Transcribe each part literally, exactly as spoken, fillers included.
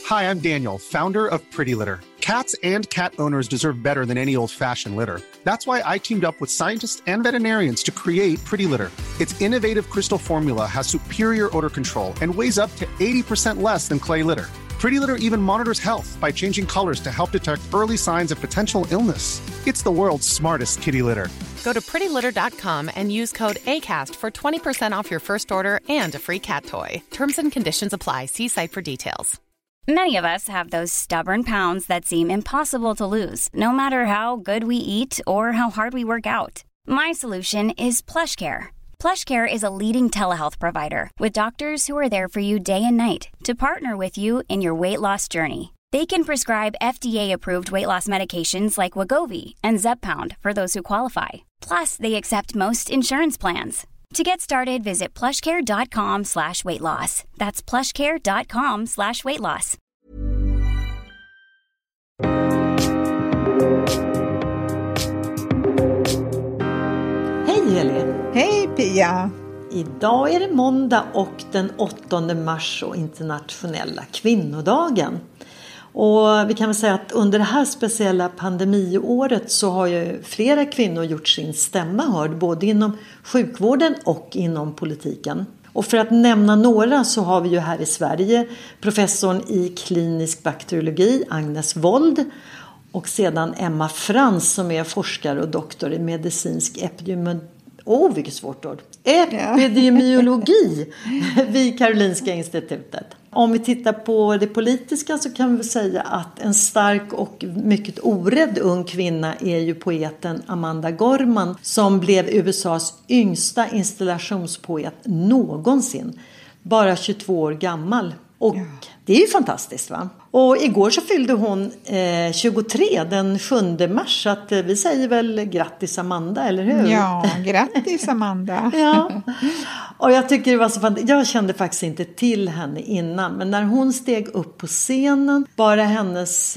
Hi, I'm Daniel, founder of Pretty Litter. Cats and cat owners deserve better than any old-fashioned litter. That's why I teamed up with scientists and veterinarians to create Pretty Litter. Its innovative crystal formula has superior odor control and weighs up to eighty percent less than clay litter. Pretty Litter even monitors health by changing colors to help detect early signs of potential illness. It's the world's smartest kitty litter. Go to pretty litter dot com and use code ACAST for twenty percent off your first order and a free cat toy. Terms and conditions apply. See site for details. Many of us have those stubborn pounds that seem impossible to lose, no matter how good we eat or how hard we work out. My solution is PlushCare. PlushCare is a leading telehealth provider with doctors who are there for you day and night to partner with you in your weight loss journey. They can prescribe F D A-approved weight loss medications like Wegovy and Zepbound for those who qualify. Plus, they accept most insurance plans. To get started, visit plushcare.com slash weight loss. That's plushcare.com slash weight loss. Hej Helene! Hej Pia! Idag är det måndag och den åttonde mars och internationella kvinnodagen. Och vi kan väl säga att under det här speciella pandemiåret så har ju flera kvinnor gjort sin stämma hörd både inom sjukvården och inom politiken. Och för att nämna några så har vi ju här i Sverige professorn i klinisk bakteriologi Agnes Wold och sedan Emma Frans som är forskare och doktor i medicinsk epidemiologi. Åh, oh, vilket svårt ord. Epidemiologi vid Karolinska institutet. Om vi tittar på det politiska så kan vi säga att en stark och mycket orädd ung kvinna är ju poeten Amanda Gorman som blev U S A:s yngsta installationspoet någonsin. Bara tjugotvå år gammal. Och ja. Det är ju fantastiskt va? Och igår så fyllde hon eh, tjugotre den sjunde mars. Så att eh, vi säger väl grattis Amanda, eller hur? Ja, grattis Amanda. Ja. Och jag tycker det var så fantastiskt. Jag kände faktiskt inte till henne innan. Men när hon steg upp på scenen, bara hennes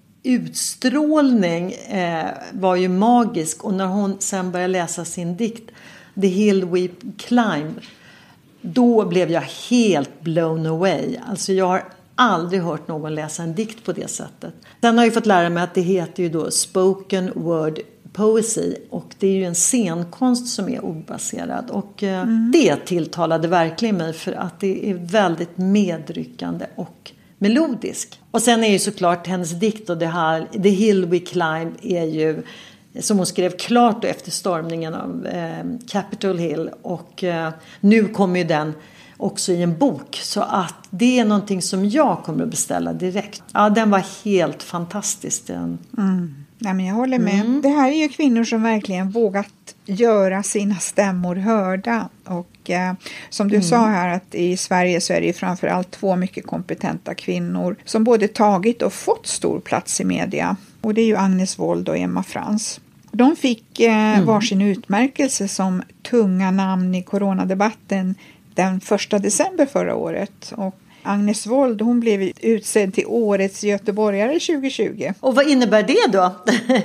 utstrålning eh, var ju magisk. Och när hon sen började läsa sin dikt The Hill We Climb, då blev jag helt blown away. Alltså jag har aldrig hört någon läsa en dikt på det sättet. Sen har jag fått lära mig att det heter ju då spoken word poesy. Och det är ju en scenkonst som är obaserad. Och mm. det tilltalade verkligen mig för att det är väldigt medryckande och melodisk. Och sen är ju såklart hennes dikt och det här The Hill We Climb är ju som hon skrev klart efter stormningen av eh, Capitol Hill. Och eh, nu kommer ju den också i en bok. Så att det är någonting som jag kommer att beställa direkt. Ja, den var helt fantastisk. Den. Mm. Nej, men jag håller med. Mm. Det här är ju kvinnor som verkligen vågat göra sina stämmor hörda. Och eh, som du mm. sa här att i Sverige så är det ju framförallt två mycket kompetenta kvinnor som både tagit och fått stor plats i media. Och det är ju Agnes Wold och Emma Frans. De fick eh, mm. varsin utmärkelse som tunga namn i coronadebatten den första december förra året. Och Agnes Wold, hon blev utsedd till årets göteborgare tjugohundratjugo. Och vad innebär det då?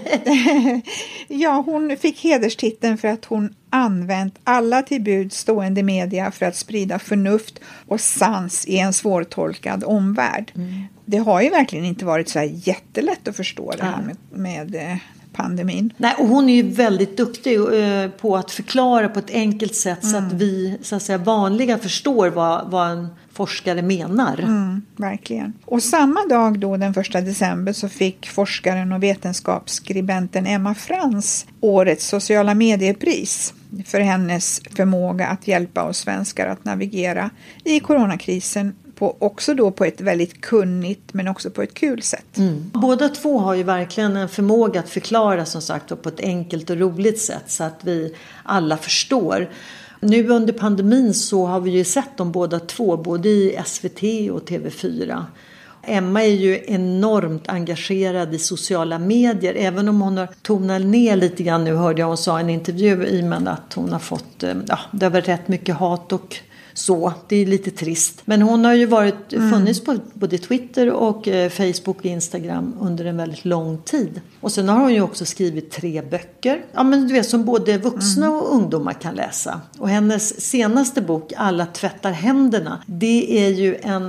Ja, hon fick hederstiteln för att hon använt alla till bud stående media för att sprida förnuft och sans i en svårtolkad omvärld. Mm. Det har ju verkligen inte varit så här jättelätt att förstå det här med, med pandemin. Nej, och hon är ju väldigt duktig eh, på att förklara på ett enkelt sätt mm. så att vi så att säga, vanliga förstår vad, vad en forskare menar. Mm, verkligen. Och samma dag då den första december så fick forskaren och vetenskapsskribenten Emma Frans årets sociala mediepris för hennes förmåga att hjälpa oss svenskar att navigera i coronakrisen. På, också då på ett väldigt kunnigt men också på ett kul sätt. Mm. Båda två har ju verkligen en förmåga att förklara som sagt på ett enkelt och roligt sätt så att vi alla förstår. Nu under pandemin så har vi ju sett dem båda två både i S V T och T V fyra. Emma är ju enormt engagerad i sociala medier. Även om hon har tonat ner lite grann nu hörde jag hon sa i en intervju i men att hon har fått, ja det har varit rätt mycket hat och så, det är lite trist. Men hon har ju varit, mm. funnits på både Twitter och eh, Facebook och Instagram under en väldigt lång tid. Och sen har hon ju också skrivit tre böcker. Ja men du vet som både vuxna mm. och ungdomar kan läsa. Och hennes senaste bok, Alla tvättar händerna, det är ju en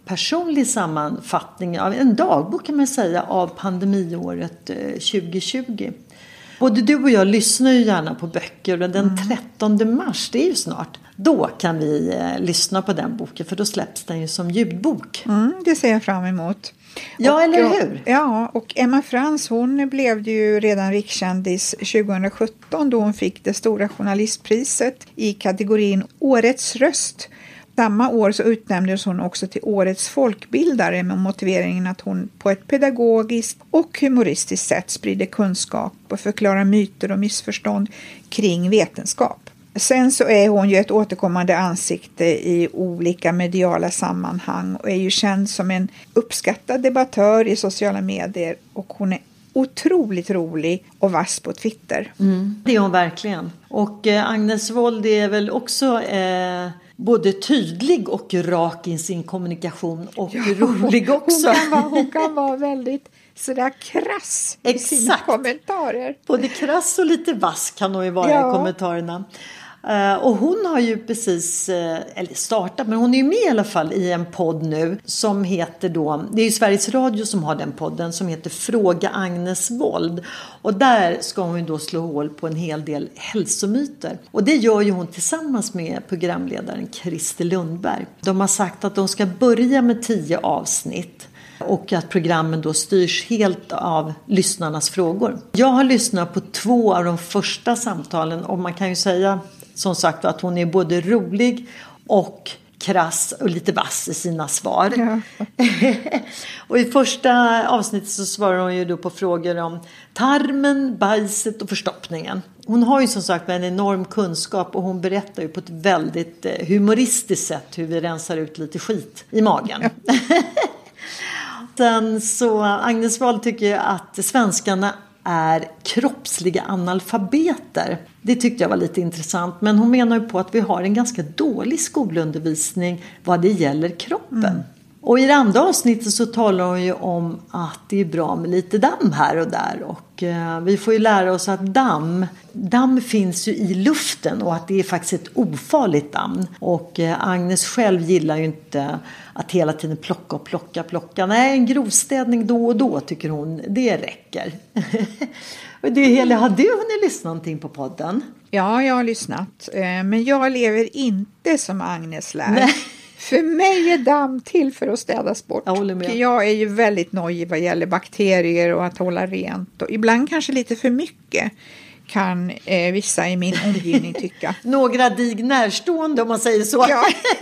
personlig sammanfattning av en dagbok kan man säga av pandemiåret tjugo tjugo. Både du och jag lyssnar ju gärna på böcker och den mm. trettonde mars, det är ju snart. Då kan vi eh, lyssna på den boken för då släpps den ju som ljudbok. Mm, det ser jag fram emot. Ja, och, eller hur? Ja, och Emma Frans hon blev ju redan rikskändis tjugohundrasjutton då hon fick det stora journalistpriset i kategorin Årets röst. Samma år så utnämndes hon också till Årets folkbildare med motiveringen att hon på ett pedagogiskt och humoristiskt sätt sprider kunskap och förklarar myter och missförstånd kring vetenskap. Sen så är hon ju ett återkommande ansikte i olika mediala sammanhang och är ju känd som en uppskattad debattör i sociala medier och hon är otroligt rolig och vass på Twitter. Mm, det är hon verkligen. Och eh, Agnes Wold är väl också eh, både tydlig och rak i sin kommunikation och ja, rolig också. Hon kan vara, hon kan vara väldigt sådär krass i Exakt. sina kommentarer. Både krass och lite vass kan hon ju vara ja. i kommentarerna. Uh, och hon har ju precis, uh, eller startat, men hon är ju med i alla fall i en podd nu som heter då, det är ju Sveriges Radio som har den podden som heter Fråga Agnes Wold. Och där ska hon ju då slå hål på en hel del hälsomyter. Och det gör ju hon tillsammans med programledaren Christer Lundberg. De har sagt att de ska börja med tio avsnitt. Och att programmen då styrs helt av lyssnarnas frågor. Jag har lyssnat på två av de första samtalen och man kan ju säga som sagt att hon är både rolig och krass och lite vass i sina svar. Ja. Och i första avsnittet så svarar hon ju då på frågor om tarmen, bajset och förstoppningen. Hon har ju som sagt en enorm kunskap och hon berättar ju på ett väldigt humoristiskt sätt hur vi rensar ut lite skit i magen. Ja. Sen så Agnes Wold tycker att svenskarna är kroppsliga analfabeter. Det tyckte jag var lite intressant. Men hon menar ju på att vi har en ganska dålig skolundervisning vad det gäller kroppen. Mm. Och i det andra avsnittet så talar hon ju om att det är bra med lite damm här och där. Och eh, vi får ju lära oss att damm, damm finns ju i luften och att det är faktiskt ett ofarligt damm. Och eh, Agnes själv gillar ju inte att hela tiden plocka och plocka, plocka. Nej, en grovstädning då och då tycker hon, det räcker. Och du Heli, har du hunnit lyssna någonting på podden? Ja, jag har lyssnat. Men jag lever inte som Agnes lär. Nej. För mig är damm till för att städas bort. Jag håller med. Jag är ju väldigt nojig vad gäller bakterier och att hålla rent. Och ibland kanske lite för mycket kan eh, vissa i min omgivning tycka. Några dig närstående om man säger så. Ja,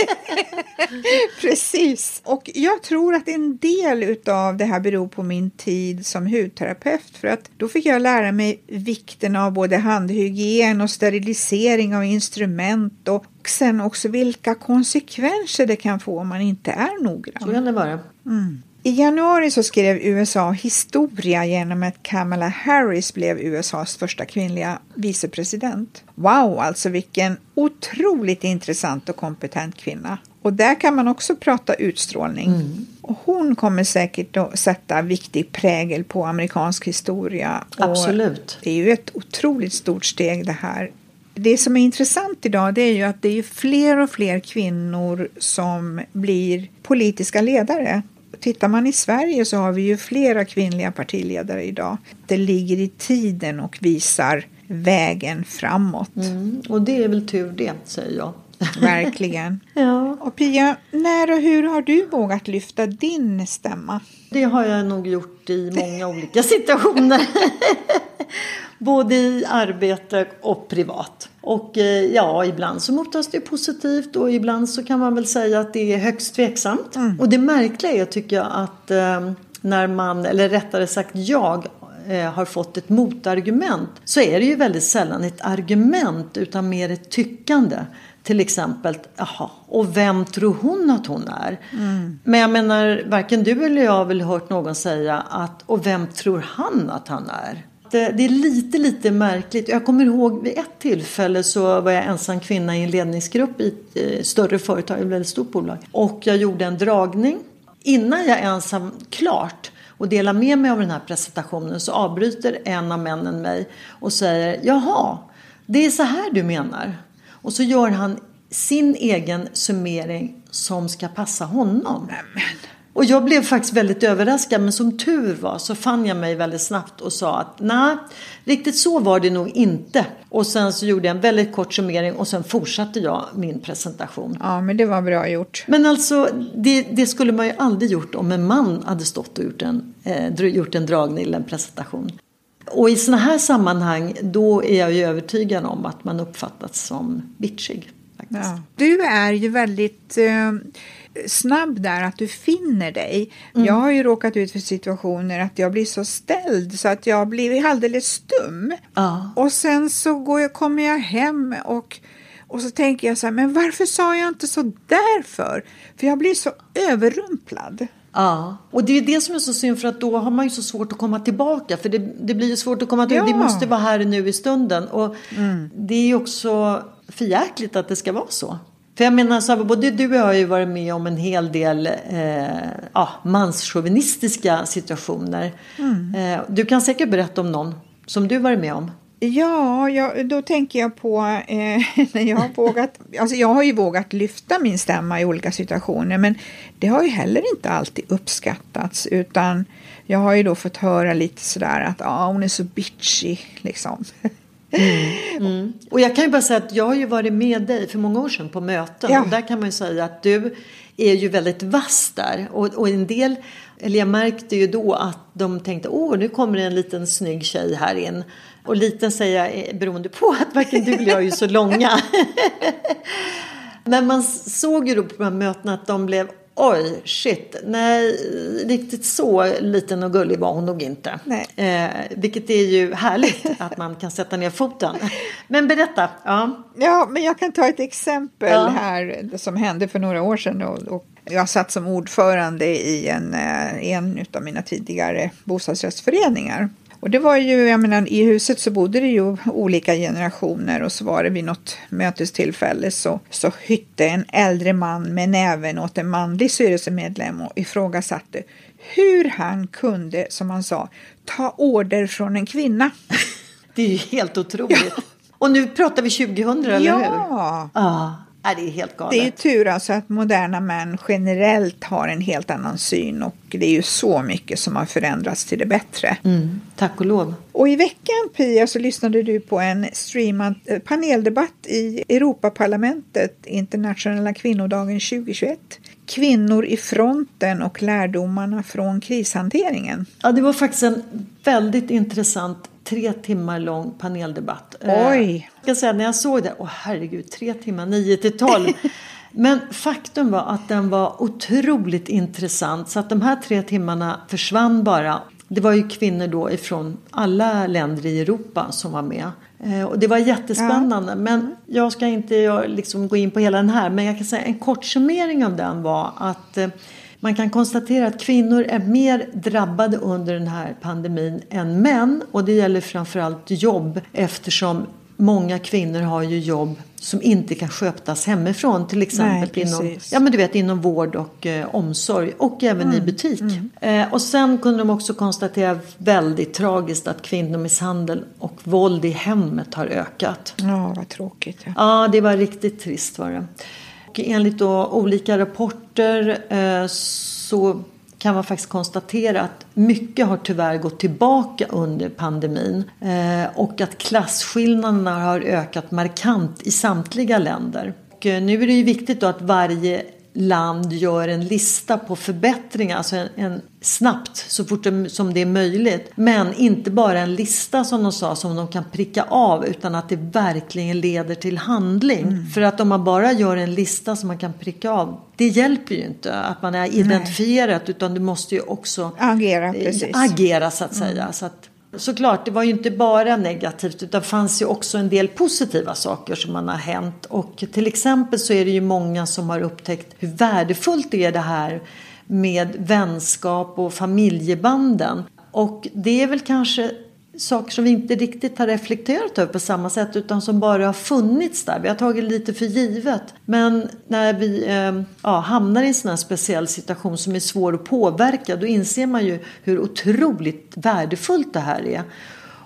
precis. Och jag tror att en del av det här beror på min tid som hudterapeut. För att då fick jag lära mig vikten av både handhygien och sterilisering av instrument. Och sen också vilka konsekvenser det kan få om man inte är noggrann. Så kan det vara. Mm. I januari så skrev U S A historia genom att Kamala Harris blev U S A:s första kvinnliga vicepresident. Wow, alltså vilken otroligt intressant och kompetent kvinna. Och där kan man också prata utstrålning. Mm. Och hon kommer säkert att sätta viktig prägel på amerikansk historia. Absolut. Och det är ju ett otroligt stort steg det här. Det som är intressant idag det är ju att det är fler och fler kvinnor som blir politiska ledare. Tittar man i Sverige så har vi ju flera kvinnliga partiledare idag. Det ligger i tiden och visar vägen framåt. Mm, och det är väl tur det, säger jag. Verkligen. Ja. Och Pia, när och hur har du vågat lyfta din stämma? Det har jag nog gjort i många olika situationer. Både i arbete och privat. Och ja, ibland så mottas det positivt och ibland så kan man väl säga att det är högst tveksamt. Mm. Och det märkliga är tycker jag att eh, när man, eller rättare sagt jag, eh, har fått ett motargument så är det ju väldigt sällan ett argument utan mer ett tyckande. Till exempel, jaha, och vem tror hon att hon är? Mm. Men jag menar, varken du eller jag har väl hört någon säga att, och vem tror han att han är? Det, det är lite, lite märkligt. Jag kommer ihåg vid ett tillfälle så var jag ensam kvinna i en ledningsgrupp i ett eh, större företag, ett väldigt stort bolag. Och jag gjorde en dragning. Innan jag ensam klart och delar med mig av den här presentationen så avbryter en av männen mig och säger, jaha, det är så här du menar. Och så gör han sin egen summering som ska passa honom. Nämen. Och jag blev faktiskt väldigt överraskad, men som tur var så fann jag mig väldigt snabbt och sa att nej, riktigt så var det nog inte. Och sen så gjorde jag en väldigt kort summering och sen fortsatte jag min presentation. Ja, men det var bra gjort. Men alltså, det, det skulle man ju aldrig gjort om en man hade stått och gjort en, eh, gjort en dragning eller en presentation. Och i såna här sammanhang, då är jag ju övertygad om att man uppfattas som bitchig. Faktiskt. Ja. Du är ju väldigt eh, snabb där att du finner dig. Mm. Jag har ju råkat ut för situationer att jag blir så ställd så att jag blir alldeles stum. Ja. Och sen så går jag, kommer jag hem och, och så tänker jag så här, men varför sa jag inte så därför? För jag blir så överrumplad. Ja, och det är det som är så synd, för att då har man ju så svårt att komma tillbaka. För det, det blir ju svårt att komma tillbaka. Ja. Det måste vara här nu i stunden. Och mm. det är ju också förjäkligt att det ska vara så. För jag menar, så här, både du och jag har ju varit med om en hel del eh, ja, manschauvinistiska situationer. Mm. Eh, du kan säkert berätta om någon som du varit med om. Ja, jag, då tänker jag på eh, när jag har vågat, alltså jag har ju vågat lyfta min stämma i olika situationer, men det har ju heller inte alltid uppskattats, utan jag har ju då fått höra lite sådär att ah, hon är så bitchy liksom. Mm. Mm. Och jag kan ju bara säga att jag har ju varit med dig för många år sedan på möten, ja. Och där kan man ju säga att du är ju väldigt vass där, och, och en del, eller jag märkte ju då att de tänkte, åh nu kommer det en liten snygg tjej här in. Och liten säger jag beroende på att varken du eller jag är ju så långa. Men man såg ju då på de här mötena att de blev, oj shit, nej riktigt så liten och gullig var hon nog inte. Eh, vilket är ju härligt att man kan sätta ner foten. Men berätta. Ja, ja men jag kan ta ett exempel ja. här som hände för några år sedan. Och, och jag satt som ordförande i en, en av mina tidigare bostadsrättsföreningar. Och det var ju, jag menar, i huset så bodde det ju olika generationer, och så var det vid något mötestillfälle så, så hytte en äldre man med näven åt en manlig styrelsemedlem och ifrågasatte hur han kunde, som han sa, ta order från en kvinna. Det är ju helt otroligt. Ja. Och nu pratar vi tjugohundra, eller ja. hur? Ja. Ah. Det är helt galet. Det är ju tur alltså att moderna män generellt har en helt annan syn, och det är ju så mycket som har förändrats till det bättre. Mm, tack och lov. Och i veckan, Pia, så lyssnade du på en streamad paneldebatt i Europaparlamentet, internationella kvinnodagen tjugohundratjugoett. Kvinnor i fronten och lärdomarna från krishanteringen. Ja, det var faktiskt en väldigt intressant tre timmar lång paneldebatt. Oj! Jag ska säga, när jag såg det, åh herregud, tre timmar, nio till tolv. Men faktum var att den var otroligt intressant. Så att de här tre timmarna försvann bara. Det var ju kvinnor då ifrån alla länder i Europa som var med. Och det var jättespännande. Ja. Men jag ska inte liksom gå in på hela den här. Men jag kan säga en kort summering av den var att man kan konstatera att kvinnor är mer drabbade under den här pandemin än män. Och det gäller framförallt jobb, eftersom många kvinnor har ju jobb som inte kan skötas hemifrån. Till exempel Nej, inom, ja, men du vet, inom vård och eh, omsorg. Och även mm. i butik. Mm. Eh, och sen kunde de också konstatera väldigt tragiskt att kvinnomisshandel och våld i hemmet har ökat. Ja, vad tråkigt. Ja, ja det var riktigt trist var det. Och enligt då olika rapporter eh, så kan man faktiskt konstatera att mycket har tyvärr gått tillbaka under pandemin. Eh, och att klasskillnaderna har ökat markant i samtliga länder. Och eh, nu är det ju viktigt då att varje land gör en lista på förbättringar, alltså en, en snabbt så fort det, som det är möjligt, men inte bara en lista som de sa som de kan pricka av, utan att det verkligen leder till handling. Mm. För att om man bara gör en lista som man kan pricka av, det hjälper ju inte att man är identifierat. Nej. Utan du måste ju också agera, precis. agera så att säga. Mm. Så att såklart, det var ju inte bara negativt, utan det fanns ju också en del positiva saker som man har hänt. Och till exempel så är det ju många som har upptäckt hur värdefullt det är det här med vänskap och familjebanden. Och det är väl kanske saker som vi inte riktigt har reflekterat över på samma sätt, utan som bara har funnits där. Vi har tagit lite för givet. Men när vi eh, ja, hamnar i en sån här speciell situation som är svår att påverka, då inser man ju hur otroligt värdefullt det här är.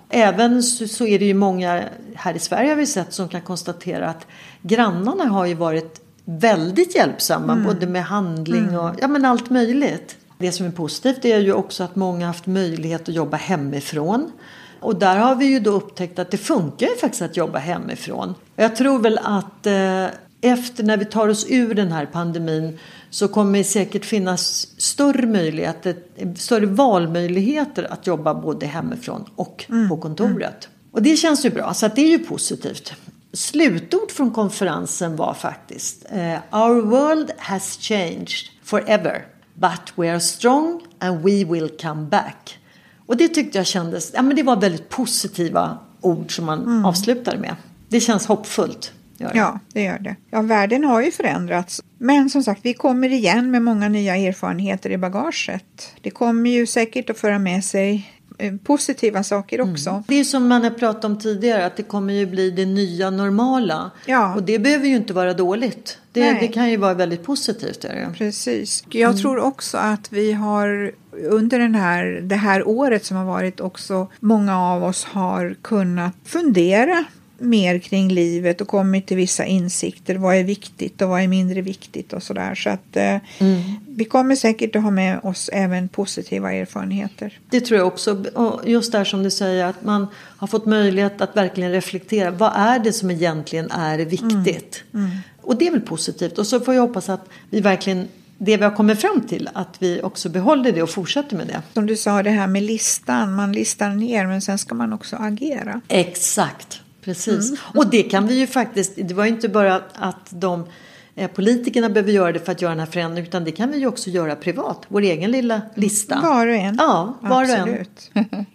Även så, så är det ju många här i Sverige har vi sett som kan konstatera att grannarna har ju varit väldigt hjälpsamma. Mm. Både med handling och mm. ja, men allt möjligt. Det som är positivt är ju också att många har haft möjlighet att jobba hemifrån. Och där har vi ju då upptäckt att det funkar ju faktiskt att jobba hemifrån. Jag tror väl att eh, efter när vi tar oss ur den här pandemin så kommer det säkert finnas större möjligheter, större valmöjligheter att jobba både hemifrån och mm. på kontoret. Mm. Och det känns ju bra, så att det är ju positivt. Slutord från konferensen var faktiskt eh, Our world has changed forever, but we are strong and we will come back. Och det tyckte jag kändes, ja men det var väldigt positiva ord som man mm. avslutade med. Det känns hoppfullt. Det. Ja, det gör det. Ja, världen har ju förändrats. Men som sagt, vi kommer igen med många nya erfarenheter i bagaget. Det kommer ju säkert att föra med sig positiva saker också. Mm. Det är som man har pratat om tidigare, att det kommer ju bli det nya normala. Ja. Och det behöver ju inte vara dåligt. Det, det kan ju vara väldigt positivt. Är det? Precis. Jag mm. tror också att vi har under den här, det här året som har varit också, många av oss har kunnat fundera mer kring livet och kommit till vissa insikter. Vad är viktigt och vad är mindre viktigt och sådär. Så att eh, mm. vi kommer säkert att ha med oss även positiva erfarenheter. Det tror jag också. Och just där som du säger, att man har fått möjlighet att verkligen reflektera. Vad är det som egentligen är viktigt? Mm. Mm. Och det är väl positivt. Och så får jag hoppas att vi verkligen, det vi har kommit fram till, att vi också behåller det och fortsätter med det. Som du sa, det här med listan. Man listar ner, men sen ska man också agera. Exakt. Precis. Mm. Och det kan vi ju faktiskt, det var ju inte bara att de eh, politikerna behöver göra det för att göra den här förändringen, utan det kan vi ju också göra privat. Vår egen lilla lista. Var och en. Ja, var Absolut. och en.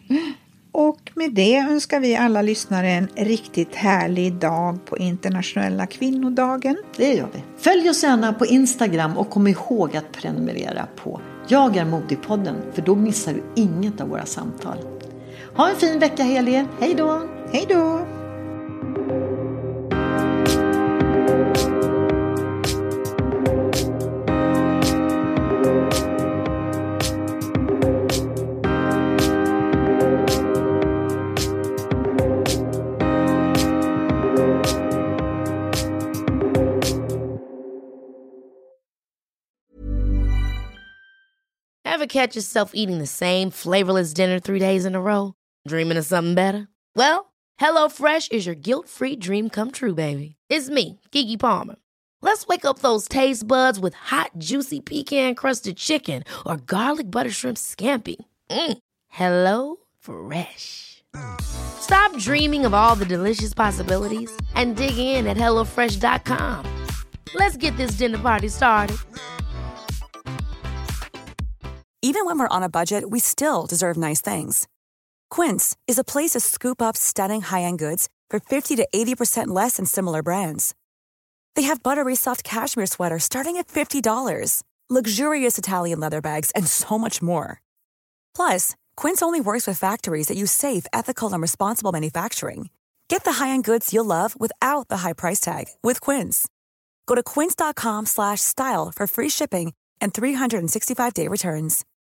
Och med det önskar vi alla lyssnare en riktigt härlig dag på internationella kvinnodagen. Det gör vi. Följ oss gärna på Instagram och kom ihåg att prenumerera på Jag är modig-podden, för då missar du inget av våra samtal. Ha en fin vecka, Helge. Hej då! Hej då! Ever catch yourself eating the same flavorless dinner three days in a row? Dreaming of something better? Well, HelloFresh is your guilt-free dream come true, baby. It's me, Keke Palmer. Let's wake up those taste buds with hot, juicy pecan-crusted chicken or garlic butter shrimp scampi. Mm. Hello Fresh. Stop dreaming of all the delicious possibilities and dig in at hello fresh dot com. Let's get this dinner party started. Even when we're on a budget, we still deserve nice things. Quince is a place to scoop up stunning high-end goods for fifty to eighty percent less than similar brands. They have buttery soft cashmere sweaters starting at fifty dollars, luxurious Italian leather bags, and so much more. Plus, Quince only works with factories that use safe, ethical, and responsible manufacturing. Get the high-end goods you'll love without the high price tag with Quince. Go to quince dot com slash style for free shipping and three sixty-five day returns.